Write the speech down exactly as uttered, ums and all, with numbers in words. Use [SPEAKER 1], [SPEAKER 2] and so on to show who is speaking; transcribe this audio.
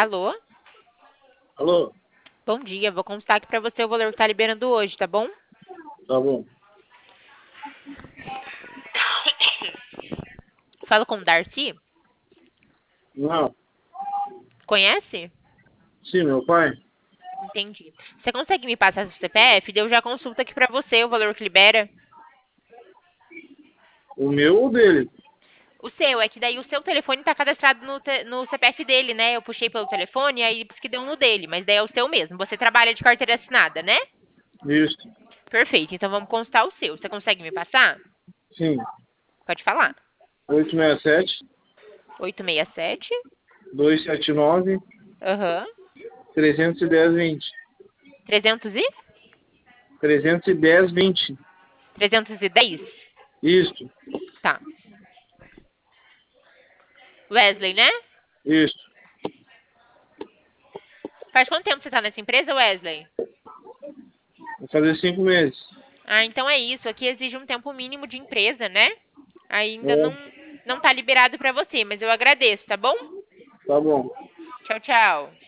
[SPEAKER 1] Alô?
[SPEAKER 2] Alô?
[SPEAKER 1] Bom dia, vou constar aqui pra você o valor que tá liberando hoje, tá bom?
[SPEAKER 2] Tá bom.
[SPEAKER 1] Falo com o Darcy?
[SPEAKER 2] Não.
[SPEAKER 1] Conhece?
[SPEAKER 2] Sim, meu pai?
[SPEAKER 1] Entendi. Você consegue me passar seu C P F? Daí eu já consulto aqui pra você o valor que libera.
[SPEAKER 2] O meu ou dele?
[SPEAKER 1] O seu, é que daí o seu telefone tá cadastrado no, te- no C P F dele, né? Eu puxei pelo telefone, aí disse que deu no dele, mas daí é o seu mesmo. Você trabalha de carteira assinada, né?
[SPEAKER 2] Isso.
[SPEAKER 1] Perfeito, então vamos constar o seu. Você consegue me passar?
[SPEAKER 2] Sim.
[SPEAKER 1] Pode falar.
[SPEAKER 2] oito seis sete,
[SPEAKER 1] oito seis sete.
[SPEAKER 2] dois sete nove,
[SPEAKER 1] Aham.
[SPEAKER 2] três um zero, vinte.
[SPEAKER 1] trezentos e?
[SPEAKER 2] trezentos e dez, vinte.
[SPEAKER 1] trezentos e dez?
[SPEAKER 2] Isso.
[SPEAKER 1] Tá. Wesley, né?
[SPEAKER 2] Isso.
[SPEAKER 1] Faz quanto tempo você tá nessa empresa, Wesley?
[SPEAKER 2] Vai fazer cinco meses.
[SPEAKER 1] Ah, então é isso. Aqui exige um tempo mínimo de empresa, né? Ainda não,
[SPEAKER 2] É,
[SPEAKER 1] não tá liberado pra você, mas eu agradeço, tá bom?
[SPEAKER 2] tá bom.
[SPEAKER 1] Tchau, tchau.